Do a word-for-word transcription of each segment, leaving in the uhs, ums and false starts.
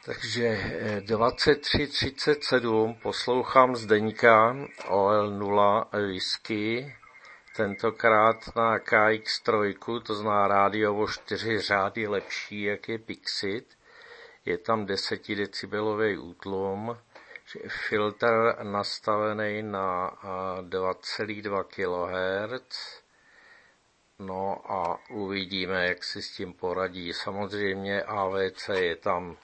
Takže dvacet tři třicet sedm poslouchám Zdeňka O L nula whisky, tentokrát na K X tři, to zná rádio o čtyři řády lepší, jak je Pixit. Je tam desetidecibelový útlum, filtr nastavený na dva celá dva kilohertz. No a uvidíme, jak si s tím poradí. Samozřejmě A V C je tam.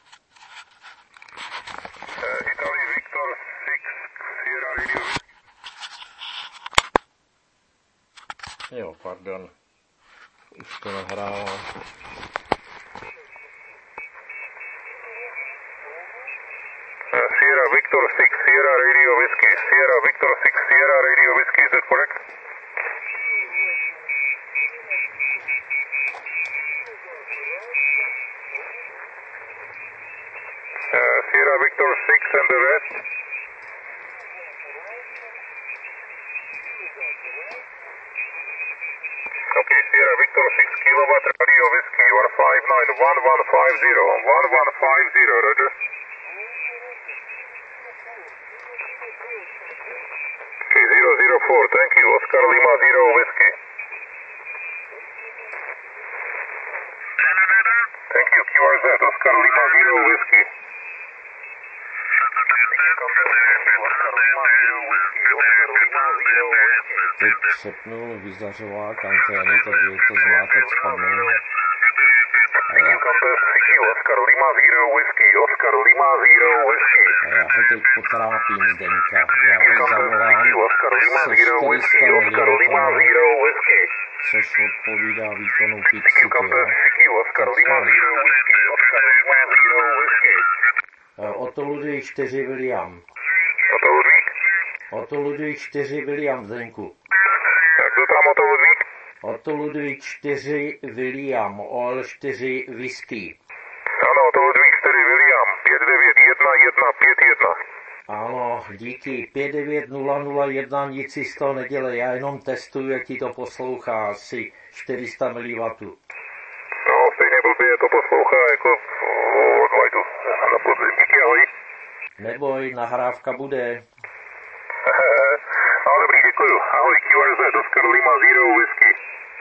Jo, pardon. Už to nahrává. Sierra Victor six, Sierra Radio Whiskey. Sierra Victor six, Sierra Radio Whiskey, is that correct? Uh, Sierra Victor six and the rest? Okay, Sierra Victor six kilowatt Radio Whiskey, you are five nine one one five zero, one one five zero, roger. Okay, zero zero four, thank you, Oscar Lima Zero Whiskey. Thank you, Q R Z, Oscar Lima Zero Whiskey. Teď přepnul vyzařovák antény, takže je to zmátek spadnou. Oscar Lima Zero Whiskey, Oscar Lima Zero Whiskey. A já ho teď potrápím, Zdeňka. Já ho zavolám se čtyři sta miliwattů, což odpovídá výkonu Pixitu. Otto Ludvík čtyři William. Otto Ludvík? Otto Ludvík čtyři William, Zdeňku. Kdo tam Otto Ludvík? Otto Ludvík čtyři William, O L čtyři whisky. Ano, Otto Ludvík čtyři William, pět devět jedna jedna pět jedna. Ano, díky, pět devět nula nula jedna, nic si z toho nedělej, já jenom testuju, jak ti to poslouchá, asi čtyři sta miliwattů. No, stejně blbě to poslouchá jako Worldwide na podzim. Díky, ahoj. Neboj, nahrávka bude. No, dobrý, děkuju. Ahoj, Q R Z, Oscar Lima Zero Whiskey.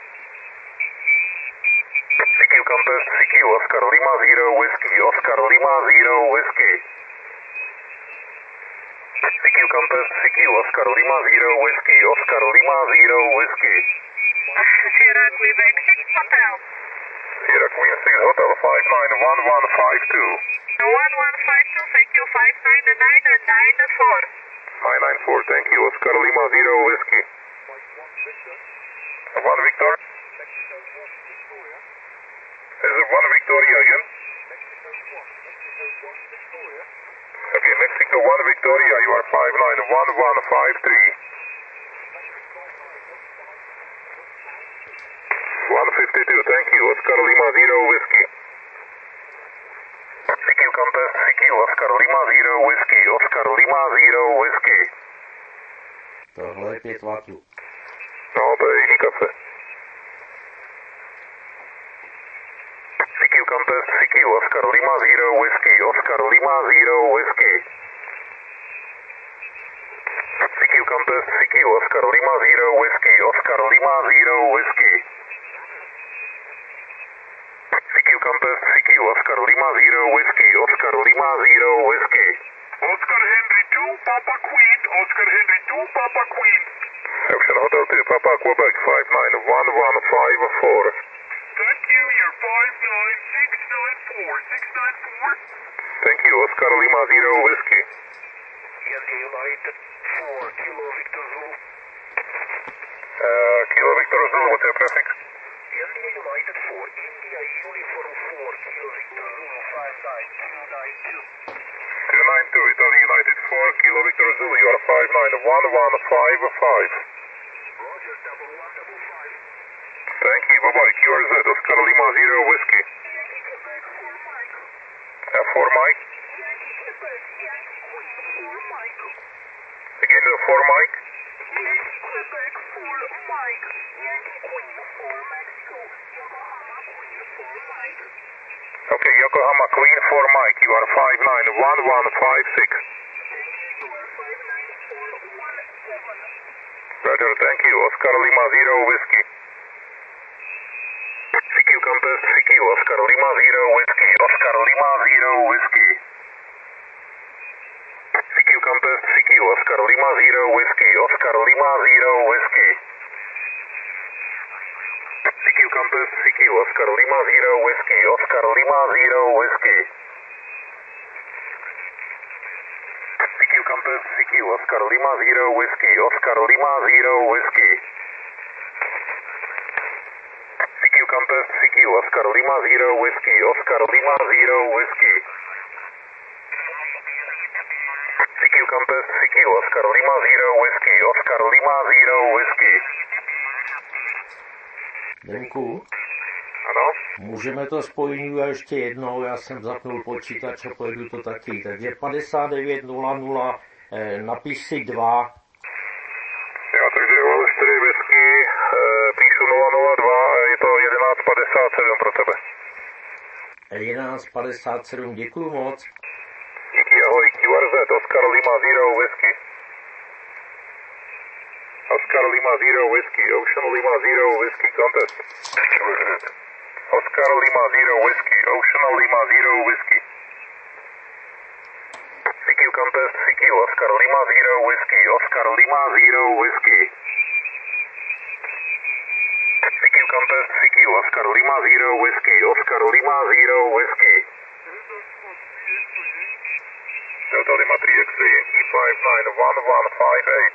C Q Compass, C Q, Oscar Lima Zero Whiskey, Oscar Lima Zero Whiskey. C Q Compass, C Q, Oscar Lima Zero Whiskey, Oscar Lima Zero Whiskey. Sierra Quebec six Hotel. Sierra Queen six Hotel, five nine one one five two. one one five two, thank you, five nine nine nine four. nine nine four, thank you, Oscar Lima Zero Whiskey. One Victor. Is it one Victoria again? Okay, Mexico one Victoria, you are five nine one one five three. one fifty-two, thank you, Oscar Lima Zero Whiskey. C Q Compass, C Q, Oscar Lima Zero Whiskey, Oscar Lima Zero Whiskey. Tohle je pět wattů. No, to je jiný kafe. C Q Compass, C Q, Oscar Lima Zero Whiskey, Oscar Lima Zero Whiskey. C Q Compass, C Q, Oscar Lima Zero Whiskey, Oscar Lima Zero Whiskey. C Q Compass, C Q, Oscar Lima Zero Whiskey, Oscar Lima Zero Whiskey. Oscar Henry two, Papa Queen, Oscar Henry two, Papa Queen. Ocean Hotel two, Papa Quebec, five nine one one five four. Thank you, you're five nine six nine four, six nine four. Thank you, Oscar Lima Zero Whiskey. India United four, Kilo Victor Zulu. Uh, Kilo Victor Zulu, what's your prefix? India United four, India Uniform four, Kilo Victor Zulu, five nine two nine two. two nine two, Italy United four, Kilo Victor Zulu, you are five nine one one five five. Roger, double one double five. Thank you, bye-bye, Q R Z, Oscar Lima Zero Whiskey. Uh, for Mike? Again, uh, for Mike? Quebec for Mike. Yankee Queen for Mexico. Yokohama Queen for Mike. Okay, Yokohama Queen for Mike, you are five nine one one five six. Roger, thank you, Oscar Lima Zero Whiskey. C Q Compass, C Q, Oscar Lima Zero Whiskey, Oscar Lima Zero Whiskey. C Q Compass, C Q, Oscar Lima Zero Whiskey, Oscar Lima Zero Whiskey. C Q Compass, C Q, Oscar Lima Zero Whiskey, Oscar Lima Zero Whiskey. C Q Compass, C Q, Oscar Lima Zero Whiskey, Oscar Lima Zero Whiskey. C Q Compass, C Q, Oscar Lima Zero Whiskey, Oscar Lima Zero Whiskey. C Q Compass, C Q, Oscar Lima Zero Whiskey, Oscar Lima Zero Whiskey. Denku, Ano? můžeme to spojit ještě jednou, já jsem zapnul počítač a pojedu to taky. Takže padesát devět nula nula, eh, napiš si dva. Jo, takže Vol čtyři Whisky, eh, píšu nula nula dva, je to jedenáct padesát sedm pro tebe. jedenáct padesát sedm, děkuju moc. Díky, ahoj, Q R Z, Oscar Lima Zero Whisky. Oscar Lima Zero Whisky, Ocean Lima Zero Whisky, contest. Oscar Lima Zero Whisky, Ocean Lima Zero Whisky. C Q Contest, C Q, Oscar Lima Zero Whisky, Oscar Lima Zero Whisky. C Q Contest, C Q, Oscar Lima Zero Whisky, Oscar Lima Zero Whisky. Delta Lima three X-ray, Yankee five nine one one five eight.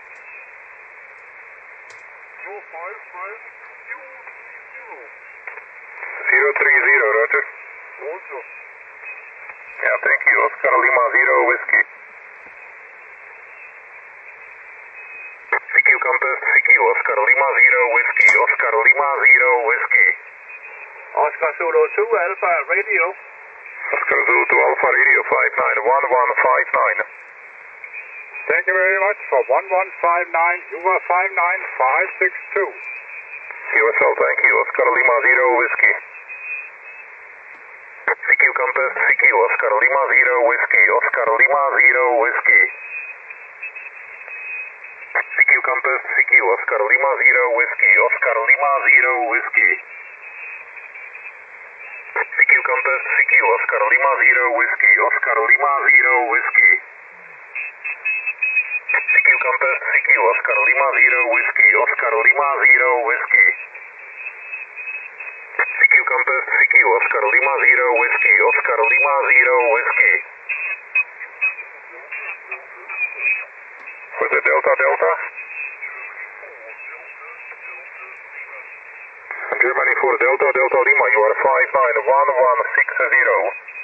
zero three zero, Roger. Yeah, thank you, Oscar Lima Zero Whiskey. C Q Contest, C Q, Oscar Lima Zero Whiskey, Oscar Lima Zero Whiskey. Oscar Zulu two Alpha Radio. Oscar Zulu two Alpha Radio five nine one one five nine. Thank you very much for one one five nine, you were five nine five six two. U S L, thank you, Oscar Lima Zero Whiskey. C Q Contest, C Q, Oscar Lima Zero Whiskey, Oscar Lima Zero Whiskey. C Q Contest, C Q, Oscar Lima Zero Whiskey, Oscar Lima Zero Whiskey. C Q Contest, C Q, Oscar Lima Zero Whiskey, Oscar Lima Zero Whiskey. C Q Contest, C Q, Oscar Lima Zero Whiskey, Oscar Lima Zero Whiskey. C Q Contest, C Q, Oscar Lima Zero Whiskey, Oscar Lima Zero Whiskey. Was it Delta Delta? Germany for Delta Delta Lima, you are five nine one one six zero.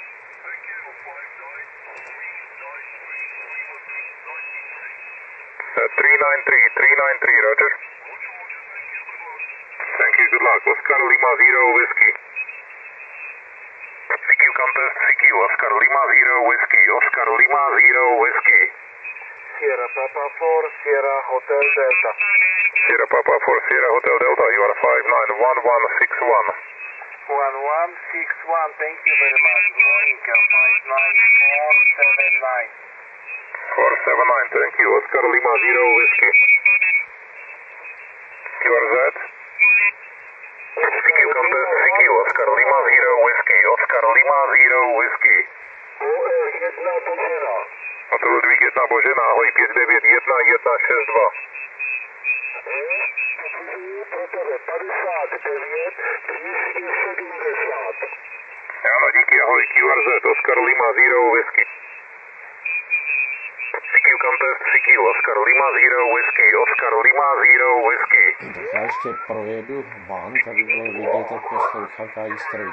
Uh, three nine three, three nine three, Roger. Thank you, good luck. Oscar Lima Zero Whiskey. C Q Contest, C Q, Oscar Lima Zero Whiskey, Oscar Lima Zero Whiskey. Sierra Papa four, Sierra Hotel Delta. Sierra Papa four, Sierra Hotel Delta, you are five nine one one six one. one one six one, thank you very much. Veronica five nine four seven nine. four seven nine, thank you, Oscar Lima Zero Whiskey. Q R Z. C Q Contest, C Q, Oscar Lima Zero Whiskey, Oscar Lima Zero Whiskey. Hotel Ludvík jedna Božena, ahoj, pět devět jedna jedna šest dva. Ano, díky, ahoj, Q R Z, Oscar Lima Zero Whiskey. C Q Contest, C Q, Oscar Lima Zero Whiskey, Oscar Lima Zero Whiskey. Já ještě projedu van, tady bylo vidět, jak poslouchá K X tři.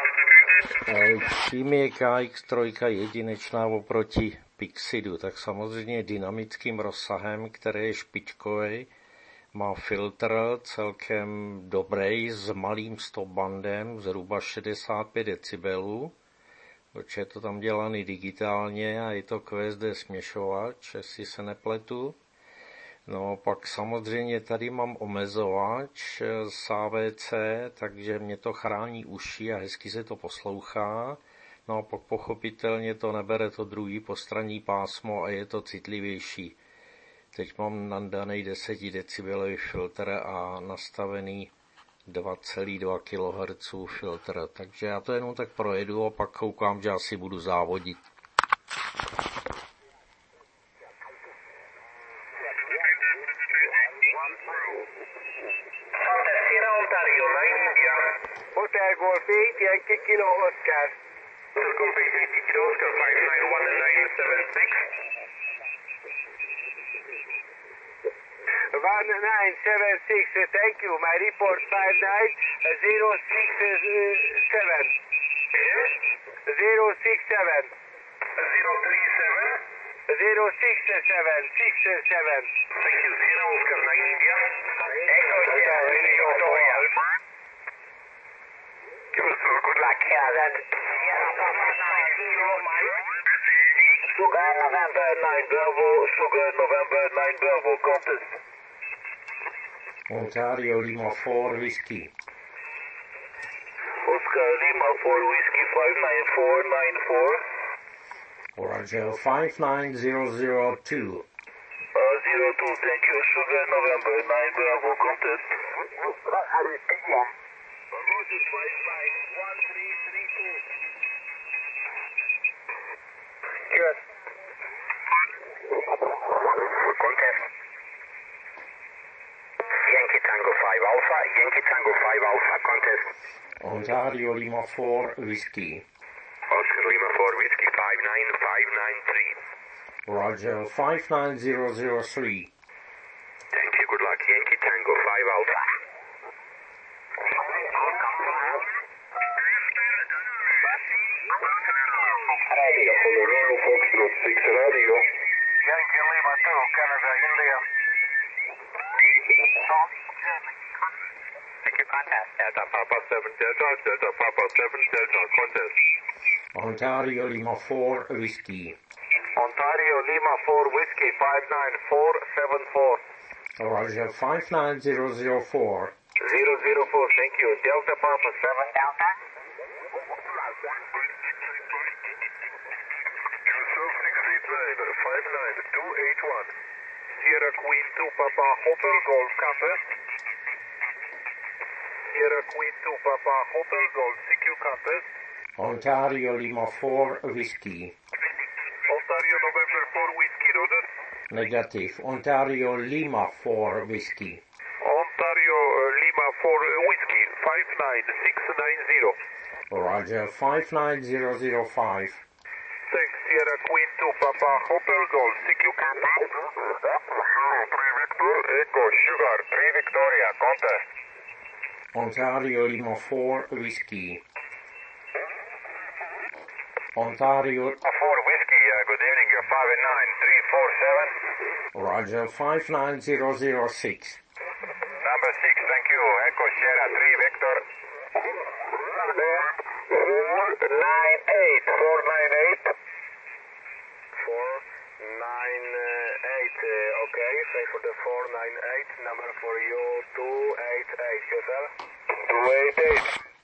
Čím je K X tři jedinečná oproti Pixidu? Tak samozřejmě dynamickým rozsahem, který je špičkový, má filtr celkem dobrý s malým stopbandem, zhruba šedesát pět decibelů, protože je to tam dělaný digitálně a je to Q S D směšovač, jestli se nepletu. No, pak samozřejmě tady mám omezovač z A V C, takže mě to chrání uši a hezky se to poslouchá. No a pak pochopitelně to nebere to druhý postranní pásmo a je to citlivější. Teď mám nadaný desetidecibelový filtr a nastavený dva celá dva kilohertz filtr, takže já to jenom tak projedu a pak koukám, že asi budu závodit. Hotel Golf eight, Yankee Kilo Oscar. Circumference Yankee Kilo Oscar five nine one nine seven six. one nine seven six, thank you. My report five nine zero six seven. Yes? zero six seven. zero three seven. zero six seven. six seven. Thank you. Sierra Oscar nine India. Echo Sierra, Victoria. Give us a good luck. Yeah, that. Sierra Papa nine zero Mike. Sugar November nine Bravo. Sugar November nine Bravo. Contest. Ontario Lima four Whiskey. Oscar Lima four Whiskey five nine four nine four. Roger five nine zero zero two. Uh, zero two, thank you. Sugar November nine Bravo. Contest. Roger five nine one three three two. Yes. Contest. Yankee Tango five Alpha. Yankee Tango five Alpha. Contest. Ontario Lima four Whiskey. Oscar Lima four Whiskey five nine five nine three. Roger five nine zero zero three. Thank you. Good luck. Yankee Tango five Alpha. Radio. Honolulu Foxtrot six Radio. Yankee Lima two, Canada, India. Thank you. Contest. Delta Papa seven Delta. Delta Papa seven Delta. Contest. Ontario Lima four Whiskey. Ontario Lima four Whiskey five nine four seven four. Roger five nine zero zero four. zero zero four, thank you. Delta Papa seven. Delta. five nine two eight one. Sierra Queen two Papa Hotel Golf Campus. Sierra Queen two Papa Hotel Golf C Q Campus. Ontario Lima four Whiskey. Ontario November four Whiskey Roger. Negative. Ontario Lima four Whiskey. Ontario uh, Lima four uh, Whiskey five nine six nine zero. Roger five nine zero zero five. Thanks. Sierra Queen two Papa Hotel Golf C Q Campus. three Victor Echo Sugar three Victoria. Contest. Ontario Lima four Whiskey. Ontario four Whiskey, uh, good evening, uh, five nine three four seven. Roger five nine zero zero six. Number six, thank you. Echo Sierra three Victor. four nine eight. four nine eight. four nine eight, uh, okay. Say for the four nine eight. Number for you two eight eight. Yourself? two eight eight.